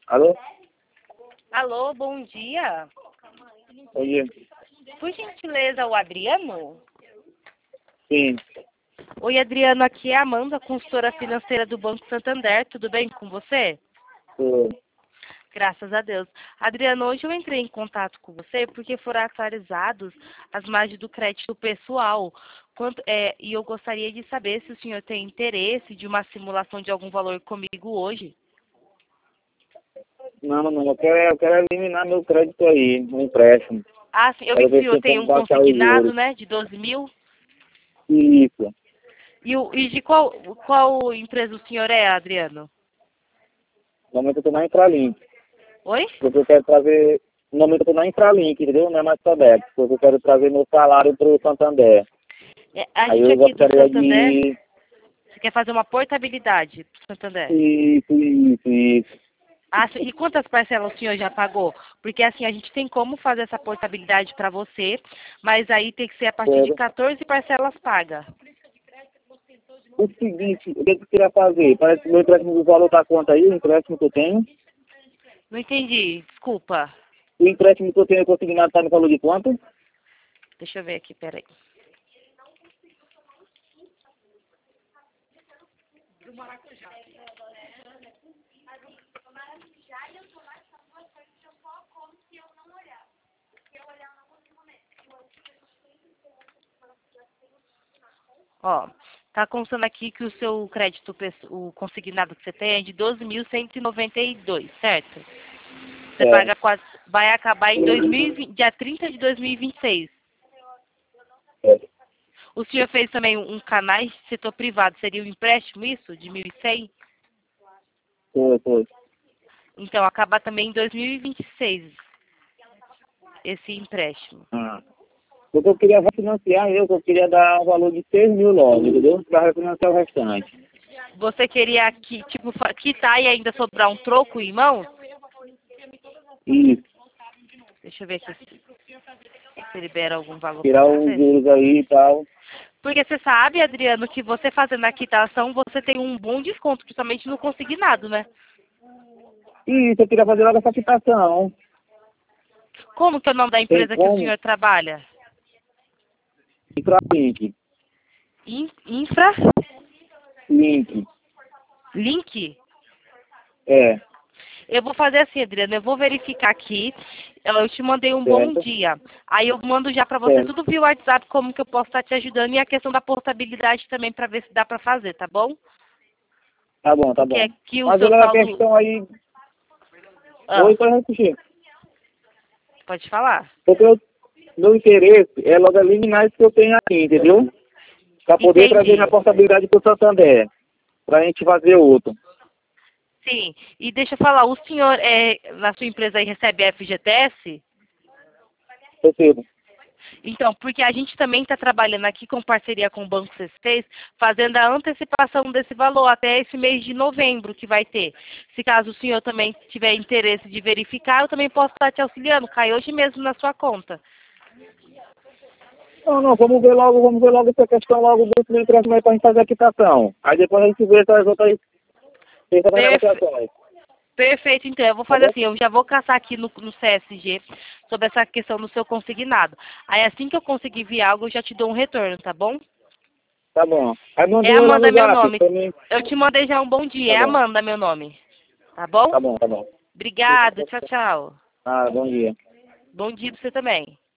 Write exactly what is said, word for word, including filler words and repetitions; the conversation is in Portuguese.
Alô? Alô, bom dia. Bom dia. Por gentileza, o Adriano? Sim. Oi, Adriano, aqui é a Amanda, consultora financeira do Banco Santander. Tudo bem com você? Tô. Graças a Deus. Adriano, hoje eu entrei em contato com você porque foram atualizados as margens do crédito pessoal. Quanto, é, e eu gostaria de saber se o senhor tem interesse de uma simulação de algum valor comigo hoje. Não, não, eu quero, eu quero eliminar meu crédito aí, um empréstimo. Ah, sim, eu vi Quero que o ver se senhor tem tem como um baixar os consignado, juros. né, de doze mil. Isso. E, o, e de qual, qual empresa o senhor é, Adriano? No momento eu tô na Infralink. Oi? Porque eu quero trazer... No momento eu tô na Infralink, entendeu? Não é mais Sodex. Porque eu quero trazer meu salário pro Santander. É, a Aí gente eu aqui do gostaria Santander, de... você quer fazer uma portabilidade pro Santander. Isso, isso, isso. Ah, sim, e quantas parcelas o senhor já pagou? Porque assim, a gente tem como fazer essa portabilidade para você, mas aí tem que ser a partir de Quero. quatorze parcelas pagas. O seguinte, o que eu queria fazer? Parece que meu empréstimo do valor tá quanto aí? O empréstimo que eu tenho? Não entendi, desculpa. O empréstimo que eu tenho consignado tá no valor de quanto? Deixa eu ver aqui, peraí. Ó, tá constando aqui que o seu crédito, pesso- o consignado que você tem é de doze mil cento e noventa e dois, certo? Você É. paga quase, vai acabar em dois mil e vinte, dia trinta de dois mil e vinte e seis. É. O senhor fez também um canais de setor privado, seria um empréstimo isso, de mil e cem? Foi, foi. Então, acaba também em dois mil e vinte e seis, esse empréstimo. Ah. Porque eu queria refinanciar eu, que eu queria dar um valor de seis mil logo, entendeu? Para refinanciar o restante. Você queria que, tipo, fa- quitar e ainda sobrar um troco em mão? Isso. Deixa eu ver aqui se se libera algum valor para Tirar os você. juros aí e tal. Porque você sabe, Adriano, que você fazendo a quitação, você tem um bom desconto, principalmente no consignado, né? Isso, eu queria fazer logo essa quitação. Como que é o nome da Tem empresa que o como? senhor trabalha? Infralink. In- Infra? Link. Link? É. Eu vou fazer assim, Adriana, eu vou verificar aqui. Eu eu te mandei um bom Certo. dia. Aí eu mando já pra você Certo. tudo via WhatsApp como que eu posso estar te ajudando e a questão da portabilidade também pra ver se dá pra fazer, tá bom? Tá bom, tá Porque bom. aqui o Mas seu olha a saldo. questão aí. Ah, Oi, para repetir. pode falar. Porque eu, meu interesse é logo eliminar isso que eu tenho aqui, entendeu? Para poder trazer minha Entendi. portabilidade para o Santander. Para a gente fazer outro. Sim. E deixa eu falar, o senhor é, na sua empresa aí recebe F G T S? Percebo. Então, porque a gente também está trabalhando aqui com parceria com o Banco C seis, fazendo a antecipação desse valor até esse mês de novembro que vai ter. Se caso o senhor também tiver interesse de verificar, eu também posso estar te auxiliando. Cai hoje mesmo na sua conta. Não, não, vamos ver logo, vamos ver logo essa questão logo dentro do empréstimo aí para a gente fazer a quitação. Aí depois a gente vê essas outras, essas Perfe- negociações. Perfeito, então. Eu vou Tá fazer bom? assim, eu já vou caçar aqui no, no C S G sobre essa questão do seu consignado. Aí assim que eu conseguir ver algo, eu já te dou um retorno, tá bom? Tá bom. Aí É mandei lá Amanda no meu zap nome. pra mim. Eu te mandei já um bom dia. Tá É bom, Amanda meu nome. Tá bom? tá bom, tá bom. Obrigada. Tchau, tchau. Ah, bom dia. Bom dia pra você também.